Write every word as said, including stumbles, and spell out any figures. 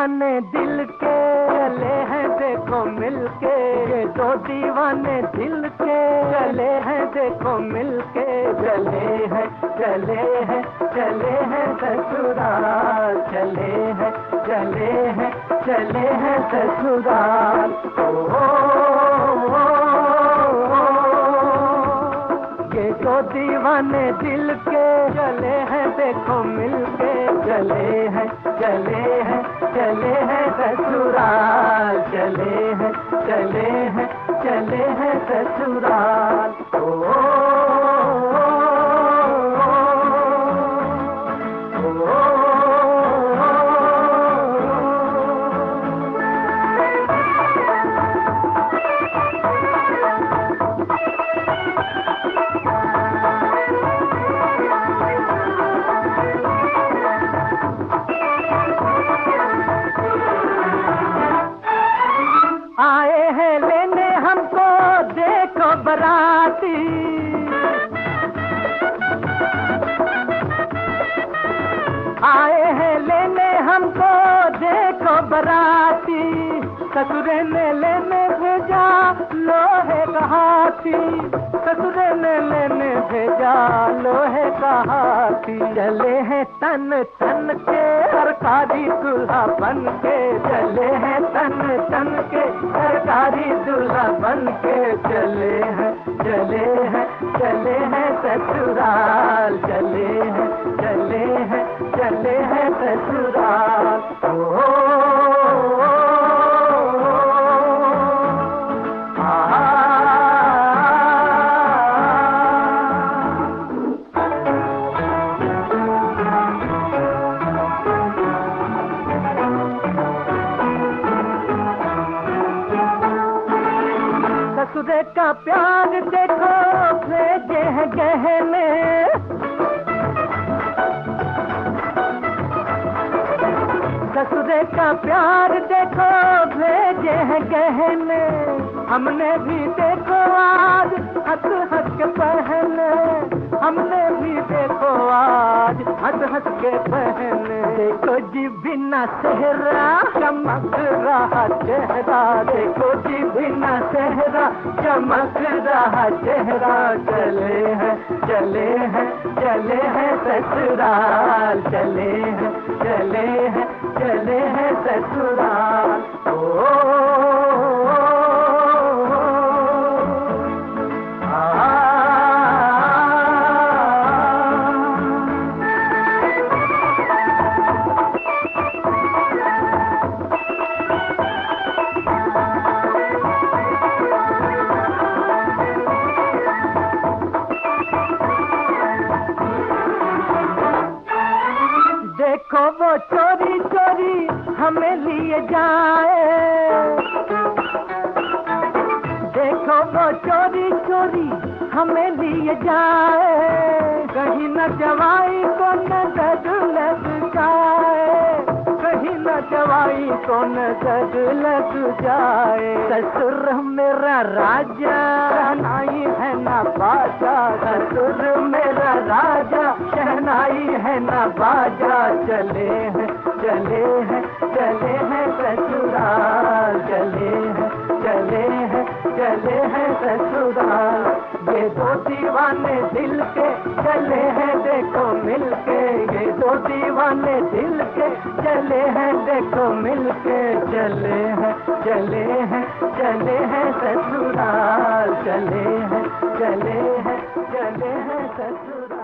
दीवाने दिल के चले हैं देखो मिलके, ये दो दीवाने दिल के चले हैं देखो मिलके, चले हैं चले हैं चले हैं ससुराल, चले हैं चले हैं चले हैं ससुराल। ओ, ओ, ओ, ये दो दीवाने दिल के चले हैं देखो मिलके, चले हैं चले हैं चले हैं ससुराल, चले हैं चले हैं चले हैं ससुराल। ओ, ओ, ओ, ओ, आए हैं लेने हमको देखो बराती, आए हैं लेने हमको देखो बराती, ससुरे ने लेने भेजा लोहे का हाथी, ससुरे ने लेने भेजा लोहे का हाथी। चले हैं तन तन के सरकारी दूल्हा बन के, चले हैं तन तन के सरकारी दूल्हा बन के, चले हैं चले हैं चले हैं ससुराल, चले हैं चले हैं चले हैं ससुराल। ओ, ओ, ओ, ससुरे का प्यार देखो भेजे हैं गहने, ससुरे का प्यार देखो भेजे हैं गहने, हमने भी देखो आज हंस हंस के पहने, हमने भी देखो आज हंस हंस के पहने। देखो जी बिना सेहरा चमक रहा चेहरा, देखो जी बिना सेहरा चमक रहा चेहरा, चले हैं चले हैं चले हैं ससुराल, चले हैं चले हैं चले हैं ससुराल। ओ, ओ, ओ, देखो वो चोरी चोरी हमें लिए जाए, देखो वो चोरी चोरी हमें लिए जाए, कहीं न जवाई को नजर लग जाए, कहीं न जवाई को नजर लग जाए। ससुर मेरा राजा शहनाई है ना बाजा, ससुर मेरा राजा शहनाई है ना बाजा, चले हैं चले हैं चले हैं ससुराल, चले हैं चले हैं चले हैं ससुराल। ये दो दीवाने दिल के चले हैं देखो मिलके, ये दो दीवाने दिल के चले हैं देखो मिलके, चले हैं चले हैं चले हैं ससुराल, चले हैं चले हैं चले हैं ससुराल।